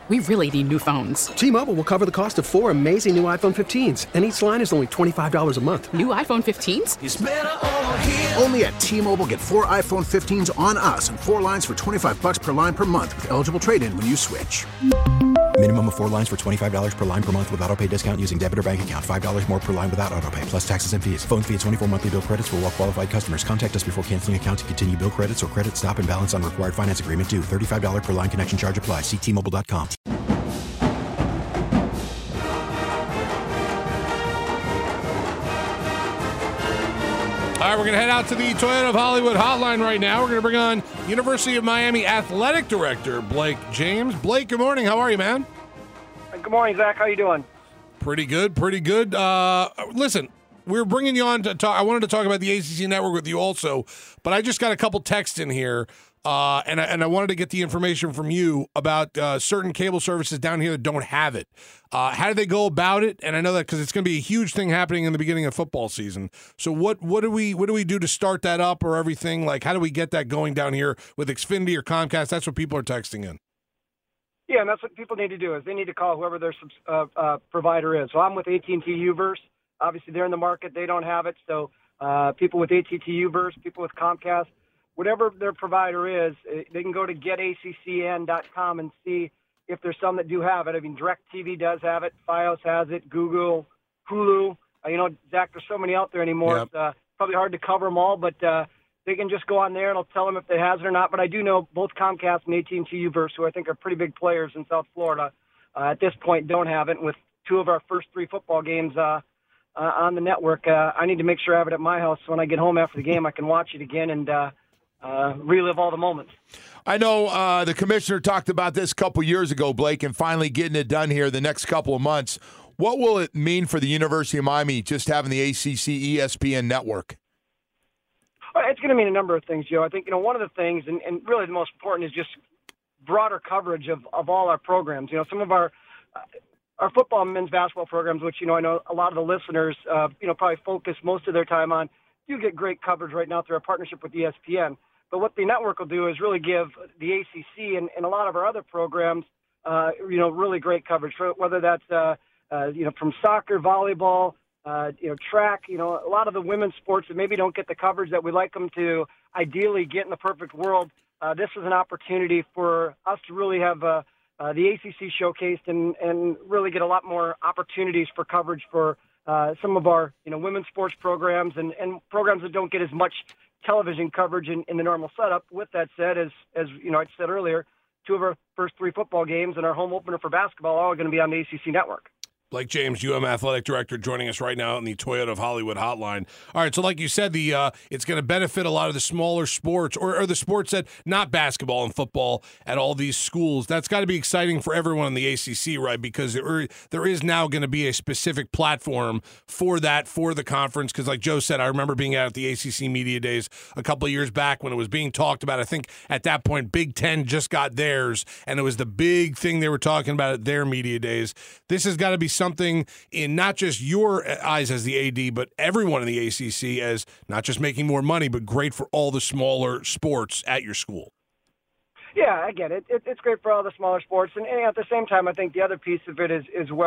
We really need new phones. T-Mobile will cover the cost of 4 amazing new iPhone 15s, and each line is only $25 a month. New iPhone 15s? It's better over here. Only at T-Mobile, get 4 iPhone 15s on us and 4 lines for $25 per line per month with eligible trade-in when you switch. Minimum of 4 lines for $25 per line per month with autopay discount using debit or bank account. $5 more per line without autopay, plus taxes and fees. Phone fee at 24 monthly bill credits for well-qualified customers. Contact us before canceling account to continue bill credits or credit stop and balance on required finance agreement due. $35 per line connection charge applies. See T-Mobile.com. All right, we're going to head out to the Toyota of Hollywood hotline right now. We're going to bring on University of Miami Athletic Director Blake James. Blake, good morning. How are you, man? Good morning, Zach. How you doing? Pretty good, pretty good. Listen, we're bringing you on to talk. I wanted to talk about the ACC network with you also, but I just got a couple texts in here, and I wanted to get the information from you about certain cable services down here that don't have it. How do they go about it? And I know that because it's going to be a huge thing happening in the beginning of football season. So what do we do to start that up or everything? Like, how do we get that going down here with Xfinity or Comcast? That's what people are texting in. Yeah, and that's what people need to do is they need to call whoever their provider is. So I'm with AT&T Uverse. Obviously, they're in the market. They don't have it. So people with AT&T Uverse, people with Comcast, whatever their provider is, they can go to getaccn.com and see if there's some that do have it. I mean, DirecTV does have it. Fios has it. Google, Hulu. Zach, there's so many out there anymore. Yep. It's probably hard to cover them all, but they can just go on there and it'll tell them if it has it or not. But I do know both Comcast and AT&T Uverse, who I think are pretty big players in South Florida, at this point don't have it. With 2 of our first 3 football games on the network, I need to make sure I have it at my house. So when I get home after the game, I can watch it again and relive all the moments. I know the commissioner talked about this a couple years ago, Blake, and finally getting it done here the next couple of months. What will it mean for the University of Miami just having the ACC ESPN network? It's going to mean a number of things, Joe. I think, one of the things, and really the most important, is just broader coverage of all our programs. Some of our football and men's basketball programs, which, I know a lot of the listeners, probably focus most of their time on, do get great coverage right now through our partnership with ESPN. But what the network will do is really give the ACC and a lot of our other programs, really great coverage, whether that's, from soccer, volleyball, track, a lot of the women's sports that maybe don't get the coverage that we like them to ideally get in the perfect world. This is an opportunity for us to really have the ACC showcased and really get a lot more opportunities for coverage for some of our, women's sports programs and programs that don't get as much television coverage in the normal setup. With that said, as I said earlier, 2 of our first 3 football games and our home opener for basketball are all going to be on the ACC network. Blake James, UM Athletic Director, joining us right now on the Toyota of Hollywood hotline. All right, so like you said, it's going to benefit a lot of the smaller sports or the sports that not basketball and football at all these schools. That's got to be exciting for everyone in the ACC, right? Because there is now going to be a specific platform for that, for the conference. Because like Joe said, I remember being out at the ACC Media Days a couple of years back when it was being talked about. I think at that point, Big Ten just got theirs, and it was the big thing they were talking about at their Media Days. This has got to be something in not just your eyes as the AD, but everyone in the ACC as not just making more money, but great for all the smaller sports at your school. Yeah, I get it. It's great for all the smaller sports. And at the same time, I think the other piece of it is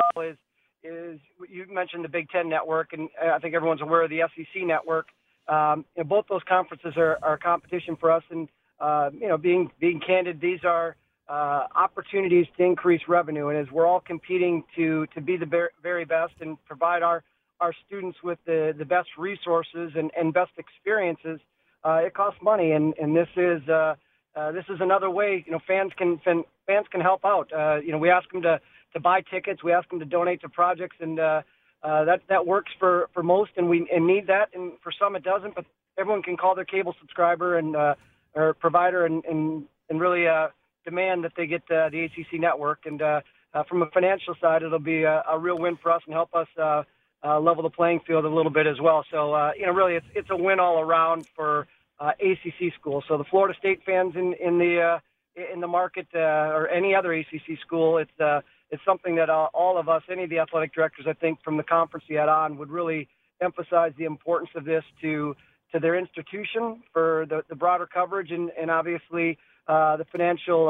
you mentioned the Big Ten network, and I think everyone's aware of the SEC network. Both those conferences are competition for us. And, being candid, these are opportunities to increase revenue. And as we're all competing to be the very best and provide our students with the best resources and best experiences, it costs money. And this is another way, fans can help out. We ask them to buy tickets. We ask them to donate to projects, and that works for most, and we need that. And for some it doesn't, but everyone can call their cable subscriber and or provider and really demand that they get the ACC network. And from a financial side, it'll be a real win for us and help us level the playing field a little bit as well. So, really it's a win all around for ACC schools. So the Florida State fans in the market or any other ACC school, it's something that all of us, any of the athletic directors, I think, from the conference you had on, would really emphasize the importance of this to their institution for the broader coverage and obviously the financial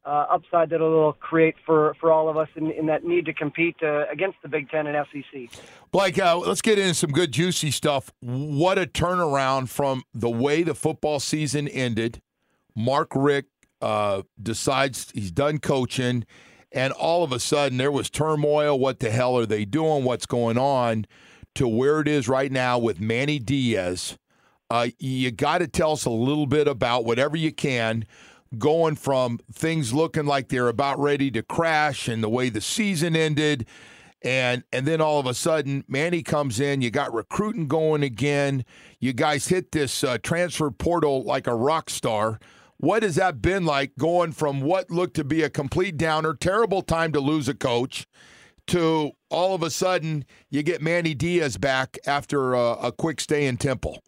upside that it'll create for all of us in that need to compete against the Big Ten and SEC. Blake, let's get into some good juicy stuff. What a turnaround from the way the football season ended. Mark Richt decides he's done coaching, and all of a sudden there was turmoil. What the hell are they doing? What's going on? To where it is right now with Manny Diaz. You got to tell us a little bit about whatever you can, going from things looking like they're about ready to crash and the way the season ended, and then all of a sudden Manny comes in, you got recruiting going again, you guys hit this transfer portal like a rock star. What has that been like, going from what looked to be a complete downer, terrible time to lose a coach, to all of a sudden you get Manny Diaz back after a quick stay in Temple?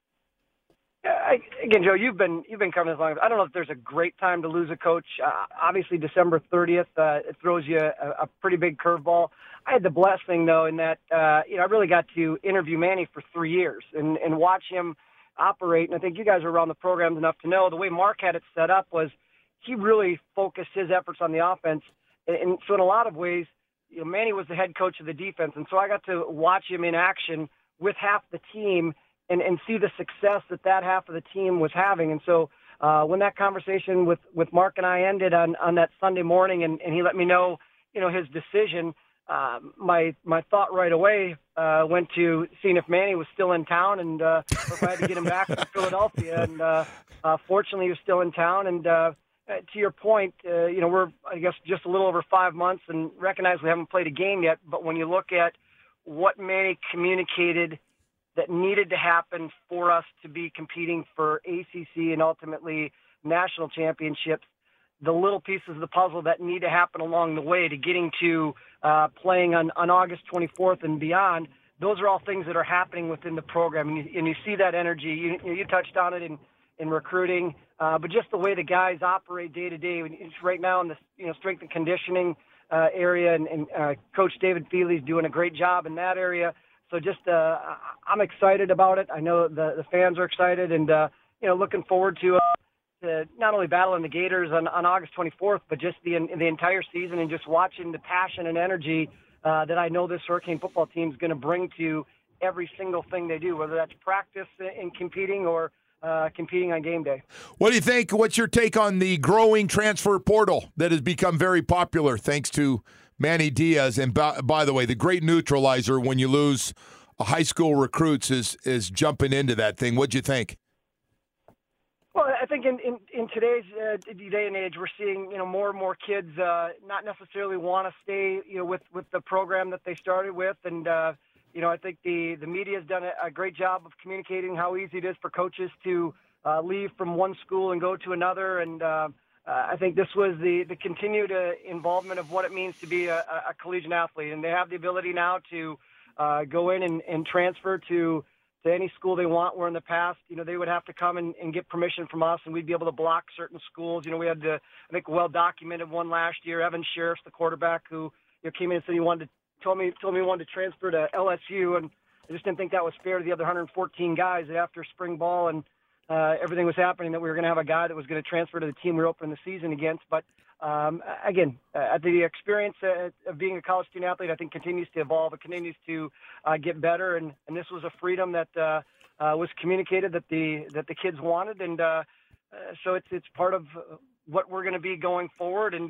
Again, Joe, you've been covering this long. I don't know if there's a great time to lose a coach. Obviously, December 30th, it throws you a pretty big curveball. I had the blessing, though, in that I really got to interview Manny for 3 years and watch him operate. And I think you guys are around the program enough to know the way Mark had it set up was he really focused his efforts on the offense. And so in a lot of ways, Manny was the head coach of the defense. And so I got to watch him in action with half the team and see the success that half of the team was having. And so when that conversation with Mark and I ended on that Sunday morning and he let me know, his decision, my thought right away went to seeing if Manny was still in town and if I had to get him back from Philadelphia. And fortunately, he was still in town. And to your point, we're, I guess, just a little over 5 months and recognize we haven't played a game yet. But when you look at what Manny communicated that needed to happen for us to be competing for ACC and ultimately national championships, the little pieces of the puzzle that need to happen along the way to getting to playing on August 24th and beyond, those are all things that are happening within the program. And you see that energy. You touched on it in recruiting, but just the way the guys operate day to day. Right now in the strength and conditioning area, and Coach David Feely's doing a great job in that area. So just I'm excited about it. I know the fans are excited, and looking forward to not only battling the Gators on August 24th, but just the entire season, and just watching the passion and energy that I know this Hurricane football team is going to bring to every single thing they do, whether that's practice and competing or competing on game day. What do you think? What's your take on the growing transfer portal that has become very popular thanks to Manny Diaz? And by the way, the great neutralizer when you lose high school recruits is jumping into that thing. What'd you think? Well, I think in today's day and age, we're seeing more and more kids not necessarily want to stay with the program that they started with, and I think the media has done a great job of communicating how easy it is for coaches to leave from one school and go to another, and I think this was the continued involvement of what it means to be a collegiate athlete, and they have the ability now to go in and transfer to any school they want, where in the past, they would have to come and get permission from us, and we'd be able to block certain schools. We had I think, well-documented one last year. Evan Sheriff's the quarterback who came in and said he told me he wanted to transfer to LSU, and I just didn't think that was fair to the other 114 guys that after spring ball and everything was happening that we were going to have a guy that was going to transfer to the team we were opening the season against. But again, the experience of being a college student athlete, I think, continues to evolve. It continues to get better, and this was a freedom that was communicated that the kids wanted, and so it's part of what we're going to be going forward. And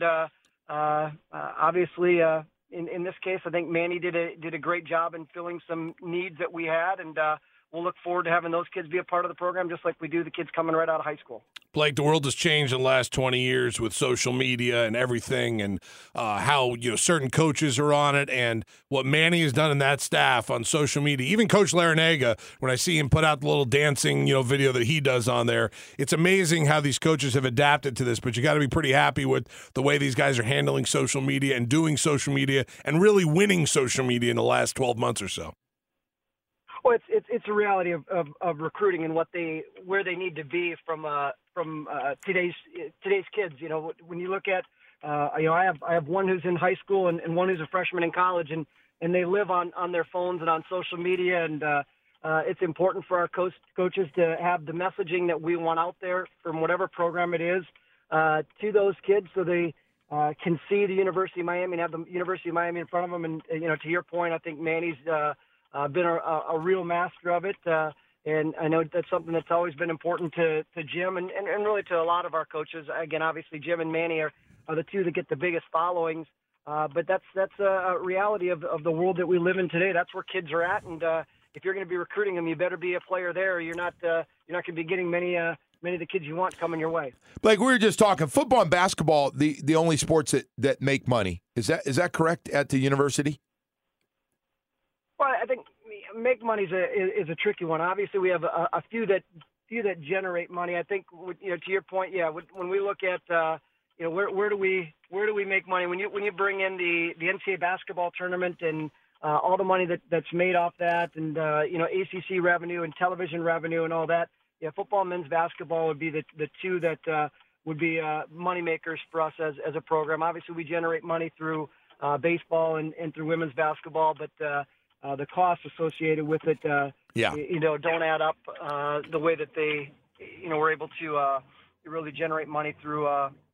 obviously, in this case, I think Manny did a great job in filling some needs that we had, and we'll look forward to having those kids be a part of the program just like we do the kids coming right out of high school. Blake, the world has changed in the last 20 years with social media and everything, and how certain coaches are on it, and what Manny has done in that staff on social media. Even Coach Larinaga, when I see him put out the little dancing video that he does on there, it's amazing how these coaches have adapted to this. But you got to be pretty happy with the way these guys are handling social media and doing social media and really winning social media in the last 12 months or so. Well, it's a reality of recruiting and where they need to be from today's kids. When you look at I have one who's in high school and one who's a freshman in college, and they live on their phones and on social media, and it's important for our coaches to have the messaging that we want out there from whatever program it is. to those kids so they can see the University of Miami and have the University of Miami in front of them. And to your point, I think Manny's been a real master of it. And I know that's something that's always been important to Jim and really to a lot of our coaches. Again, obviously, Jim and Manny are the two that get the biggest followings. But that's a reality of the world that we live in today. That's where kids are at. And if you're going to be recruiting them, you better be a player there. You're not going to be getting many of the kids you want coming your way. Blake, we were just talking football and basketball, the only sports that make money. Is that correct at the university? Well, I think make money is a tricky one. Obviously, we have a few that generate money. I think to your point, when we look at where do we make money when you bring in the NCAA basketball tournament and all the money that's made off that and ACC revenue and television revenue and all that. Yeah, football and men's basketball would be the two that would be money makers for us as a program. Obviously, we generate money through baseball and through women's basketball, but the costs associated with it, don't add up the way that they, were able to really generate money through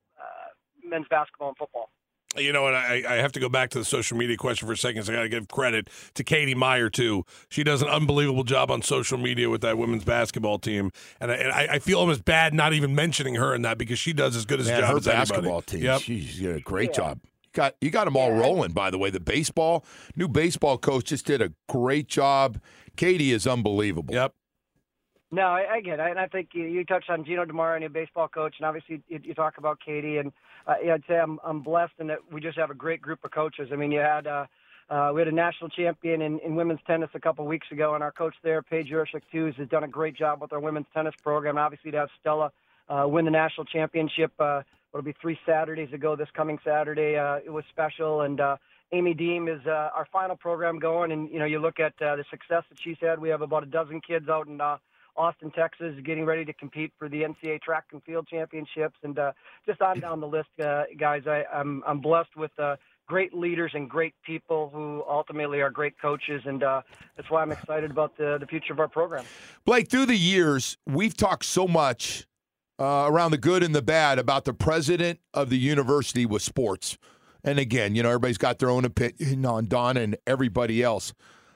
men's basketball and football. And I have to go back to the social media question for a second, so I got to give credit to Katie Meyer, too. She does an unbelievable job on social media with that women's basketball team. And I feel almost bad not even mentioning her in that because she does as good a job as anybody. Her basketball team, yep. She's did a great job. You got them all rolling, by the way. The new baseball coach just did a great job. Katie is unbelievable. Yep. No, I get it. And I think you touched on Gino DeMar, a baseball coach, and obviously you talk about Katie. And I'd say I'm blessed in that we just have a great group of coaches. I mean, we had a national champion in women's tennis a couple weeks ago, and our coach there, Paige Urshik-Tews, has done a great job with our women's tennis program. And obviously, to have Stella win the national championship, it'll be 3 Saturdays ago this coming Saturday. It was special. And Amy Deem is our final program going. And, you look at the success that she's had. We have about a dozen kids out in Austin, Texas, getting ready to compete for the NCAA track and field championships. And just on down the list, guys, I'm blessed with great leaders and great people who ultimately are great coaches. And that's why I'm excited about the future of our program. Blake, through the years, we've talked so much around the good and the bad about the president of the university with sports. And again, everybody's got their own opinion on Don and everybody else.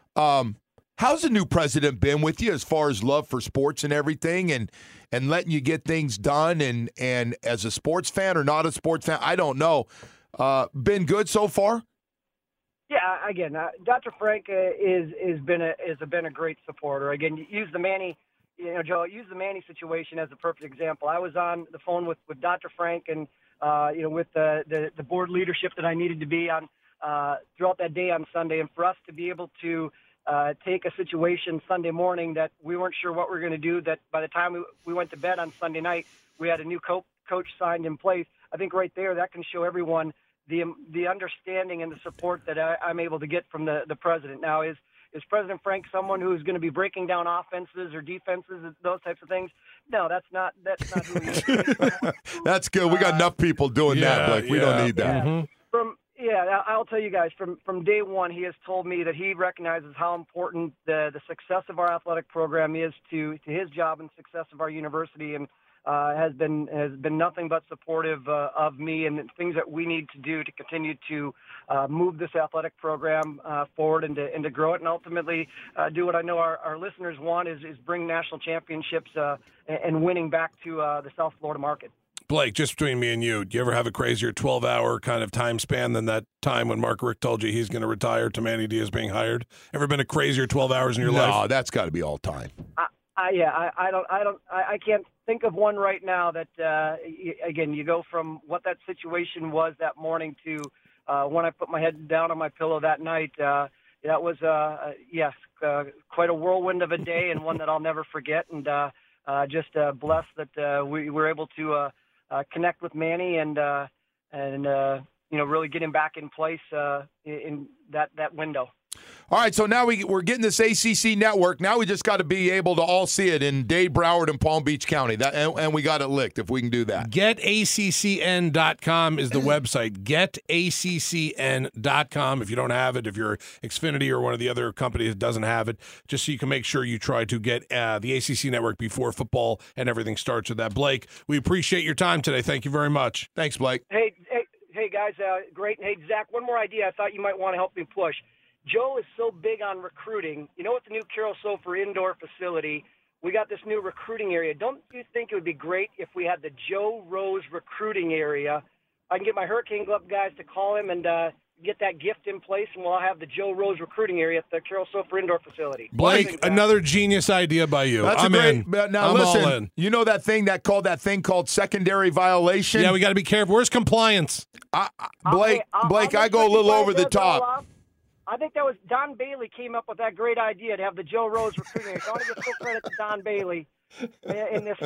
How's the new president been with you as far as love for sports and everything and letting you get things done and as a sports fan or not a sports fan, I don't know. Been good so far? Yeah, again, Dr. Frank has been a great supporter. Again, use the Manny, Joe, use the Manny situation as a perfect example. I was on the phone with Dr. Frank and with the board leadership that I needed to be on throughout that day on Sunday, and for us to be able to take a situation Sunday morning that we weren't sure what we were going to do, that by the time we went to bed on Sunday night, we had a new coach signed in place. I think right there that can show everyone the understanding and the support that I'm able to get from the president. Now, is President Frank someone who's going to be breaking down offenses or defenses, those types of things? No, that's not who he is. That's good. We got enough people doing that, Blake. We don't need that. Yeah. I'll tell you guys, from day one, he has told me that he recognizes how important the success of our athletic program is to his job and success of our university, and has been nothing but supportive of me and things that we need to do to continue to move this athletic program forward and to grow it, and ultimately do what I know our listeners want is bring national championships and winning back to the South Florida market. Blake, just between me and you, do you ever have a crazier 12-hour kind of time span than that time when Mark Richt told you he's going to retire to Manny Diaz being hired? Ever been a crazier 12 hours in your life? No, that's got to be all time. I can't think of one right now that, again, you go from what that situation was that morning to when I put my head down on my pillow that night. That was, quite a whirlwind of a day and one that I'll never forget. And just blessed that we were able to connect with Manny and really get him back in place in that window. All right, so now we're getting this ACC network. Now we just got to be able to all see it in Dade, Broward, and Palm Beach County. And we got it licked if we can do that. GetACCN.com is the website. GetACCN.com. If you don't have it, if you're Xfinity or one of the other companies that doesn't have it, just so you can make sure you try to get the ACC network before football and everything starts with that. Blake, we appreciate your time today. Thank you very much. Thanks, Blake. Hey, guys, great. Hey, Zach, one more idea I thought you might want to help me push. Joe is so big on recruiting. You know, with the new Carol Sofer indoor facility, we got this new recruiting area. Don't you think it would be great if we had the Joe Rose recruiting area? I can get my Hurricane Club guys to call him and get that gift in place, and we'll have the Joe Rose recruiting area at the Carol Sofer indoor facility. Blake, another genius idea by you. That's I'm great. in. But now I'm all listen, in. you know that thing called secondary violation? Yeah, we got to be careful. Where's compliance? Blake, I go a little over the top. I think that was Don Bailey came up with that great idea to have the Joe Rose recruiting area. So I want to give full credit to Don Bailey in this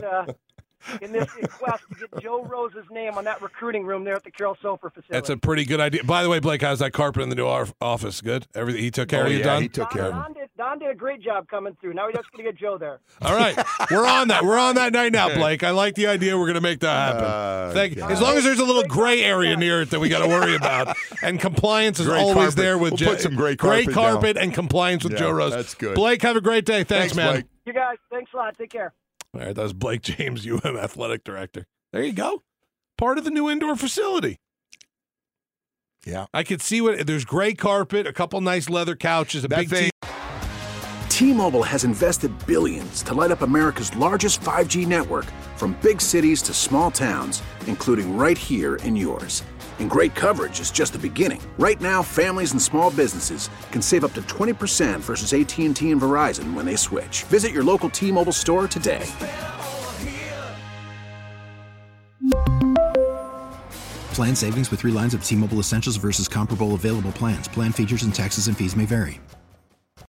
request to get Joe Rose's name on that recruiting room there at the Carol Sofer facility. That's a pretty good idea. By the way, Blake, how's that carpet in the new office? Good? Everything he took care of you, Don? He took care of it. Don did a great job coming through. Now we just going to get Joe there. All right. We're on that. We're on that night now, Blake. I like the idea. We're going to make that happen. As long as there's a little gray area near it that we got to worry about. And compliance is always carpet. there with We'll put some great carpet and compliance with Joe Rose. That's good. Blake, have a great day. Thanks, man. Blake. You guys, thanks a lot. Take care. All right, that was Blake James, UM athletic director. There you go. Part of the new indoor facility. Yeah. I could see there's gray carpet, a couple nice leather couches, a big TV. T-Mobile has invested billions to light up America's largest 5G network, from big cities to small towns, including right here in yours. And great coverage is just the beginning. Right now, families and small businesses can save up to 20% versus AT&T and Verizon when they switch. Visit your local T-Mobile store today. Plan savings with 3 lines of T-Mobile Essentials versus comparable available plans. Plan features and taxes and fees may vary.